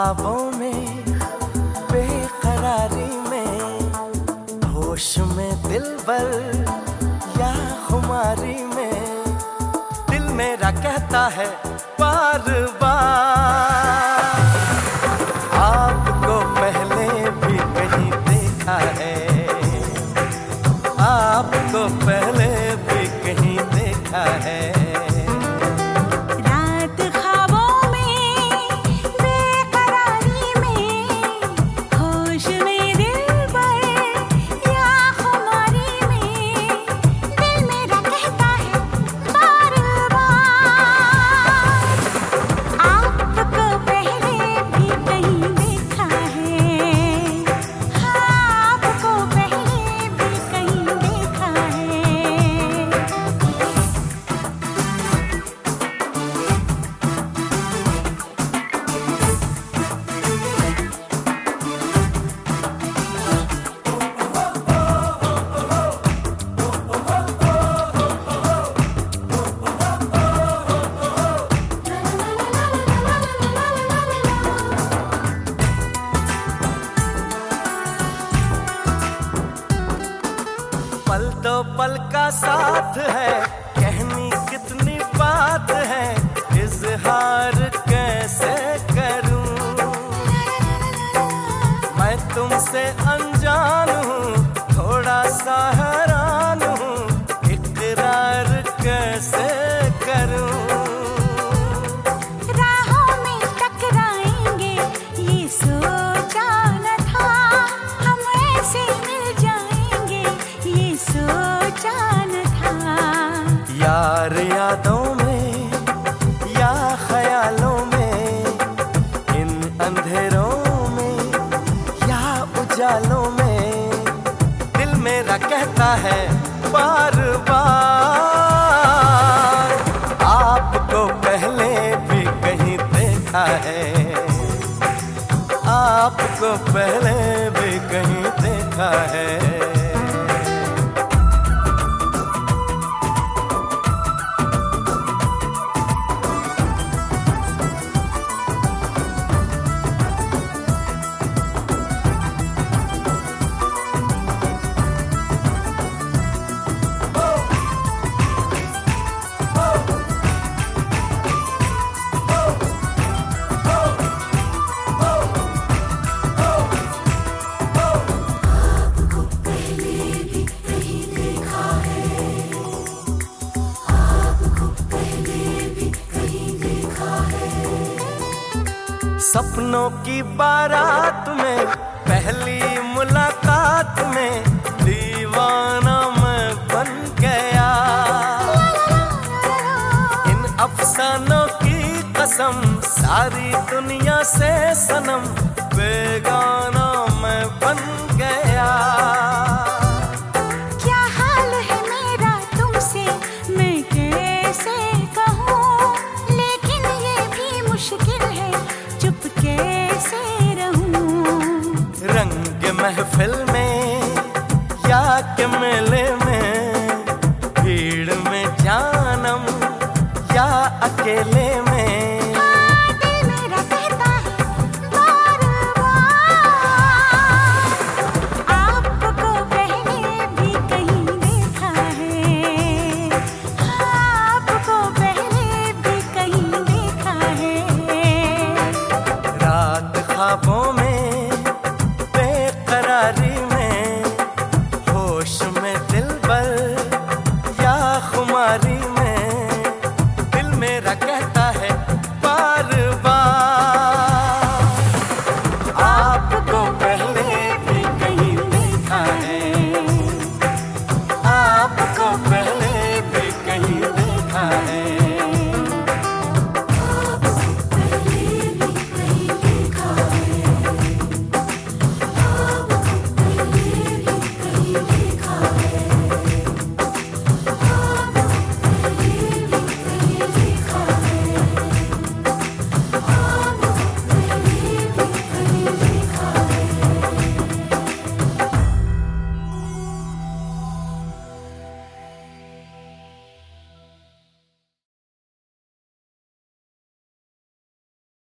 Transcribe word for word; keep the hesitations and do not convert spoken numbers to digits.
ख्वाबों में, बेकरारी में, होश में दिलबर या खुमारी में, दिल मेरा कहता है बार बार, आपको पहले भी कहीं देखा है, आपको पहले भी कहीं देखा है। पल दो पल का साथ है, कहनी कितनी बात है, इजहार कैसे करूं, मैं तुमसे अनजान हूँ, थोड़ा सा हैरान हूँ, इकरार कैसे करूं। राहों में टकराएंगे ये सोचा न था, हम ऐसे मिल जाएंगे ये सोचा न था। यार यादों में या ख्यालों में, इन अंधेरों में या उजालों में, दिल मेरा कहता है बार बार, आपको पहले भी कहीं देखा है, आपको पहले भी कहीं देखा है। सपनों की बारात में, पहली मुलाकात में, दीवाना मैं बन गया, इन अफसानों की कसम, सारी दुनिया से सनम, बेगाना मैं बन गया। क्या हाल है मेरा तुमसे मैं कैसे कहूँ, लेकिन ये भी मुश्किल है चुप कैसे रहूं। रंग महफिल में या के मेले